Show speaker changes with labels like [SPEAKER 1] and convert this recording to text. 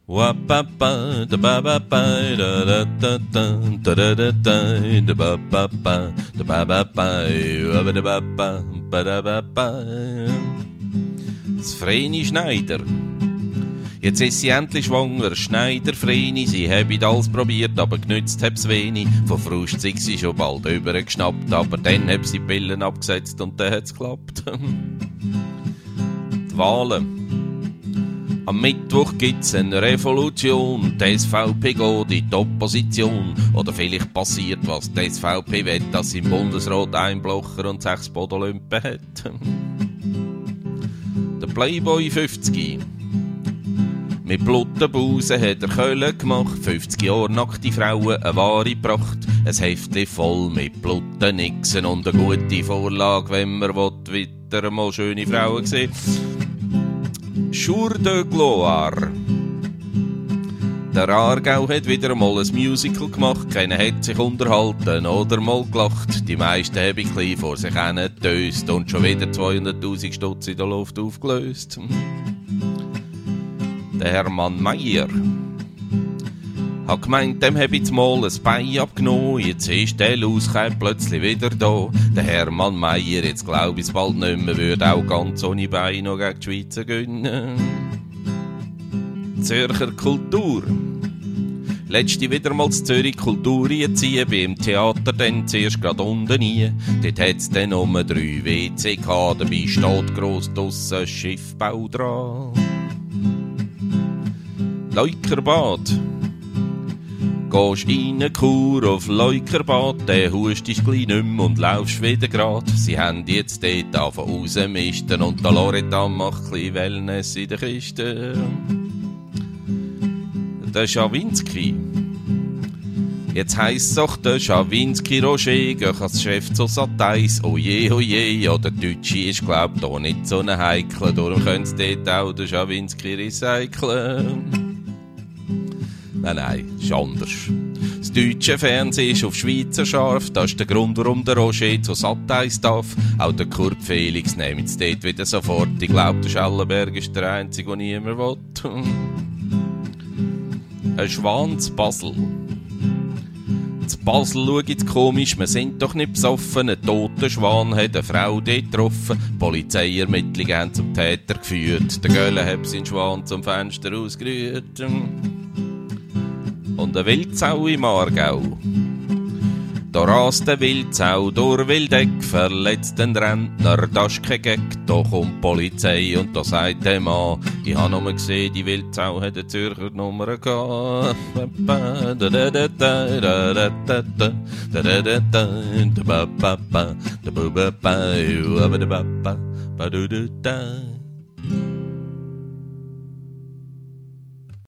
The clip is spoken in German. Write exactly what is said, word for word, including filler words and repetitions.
[SPEAKER 1] Wa-ba-ba, da-ba-ba-ba, da-da-da-da, da-da-da-da, da-ba-ba-ba, da-ba-ba-ba, wa-ba-da-ba-ba, ba-da-ba-ba. Das Vreni Schneider. Jetzt ist sie endlich schwanger, Schneider Vreni. Sie haben alles probiert, aber genützt hab's wenig. Von Frust sind sie schon bald übergeschnappt, aber dann haben sie die Pillen abgesetzt und dann hat's geklappt. Die Wahlen. Am Mittwoch gibt's eine Revolution, die S V P geht in die Opposition. Oder vielleicht passiert, was die S V P will, dass sie im Bundesrat ein Blocher und sechs Bodenlümpen hat. Der Playboy fünfzig. Mit Bluttenbusen hat er Köln gemacht, fünfzig Jahre nackte Frauen, eine wahre Pracht. Ein Heftli voll mit Blutennixen und eine gute Vorlage, wenn man will, wieder mal schöne Frauen sehen. Jour de Gloire. Der Aargau hat wieder mal ein Musical gemacht, keiner hat sich unterhalten oder mal gelacht. Die meisten haben ein bisschen vor sich hin getöst und schon wieder zweihunderttausend Stutz in der Luft aufgelöst. Der Hermann Meier hat gemeint, dem hab ich mal ein Bein abgenommen, jetzt ist der Lauskeim plötzlich wieder da. Der Hermann Meier, jetzt glaub ich's bald nicht mehr, würde auch ganz ohne Bein noch gegen die Schweizer gewinnen. Zürcher Kultur. Letzte wieder mal zu Zürich Kultur ziehen, beim Theater dann zuerst grad unten nie. Dort hat's dann um drei W C gehabt, dabei steht gross draussen Schiffbau dran. Leukerbad. Gehst in eine Kur auf Leukerbad, dann hustest gleich nicht mehr und laufst wieder grad. Sie haben jetzt dort angefangen rauszumisten und der Loretta macht chli Wellness in der Kiste. Der Schawinski. Jetzt heisst doch der Schawinski Roger, geh als Chef zu Sateis. Oje, oje, ja, der Deutsche ist glaub da nicht so ein Heikler, darum können sie dort auch den Schawinski recyceln. Nein, nein, ist anders. Das deutsche Fernsehen ist auf Schweizer scharf, das ist der Grund, warum der Roger zu Sateis darf. Auch der Kurt Felix nimmt es dort wieder sofort. Ich glaub, der Schellenberg ist der Einzige, den niemand will. Ein Schwan zu Basel. Zu Basel schaut's komisch, wir sind doch nicht besoffen. Ein toter Schwan hat eine Frau dort getroffen. Polizeiermittlungen haben zum Täter geführt. Der Gölle hat seinen Schwan zum Fenster ausgerührt. Und eine Wildsau im Aargau. Da rast eine Wildsau durch Wildeck, verletzt den Rentner, das ist kein Gag. Da kommt die Polizei und da sagt der Mann, ich habe nur gesehen, die Wildsau hat eine Zürcher Nummer gehabt.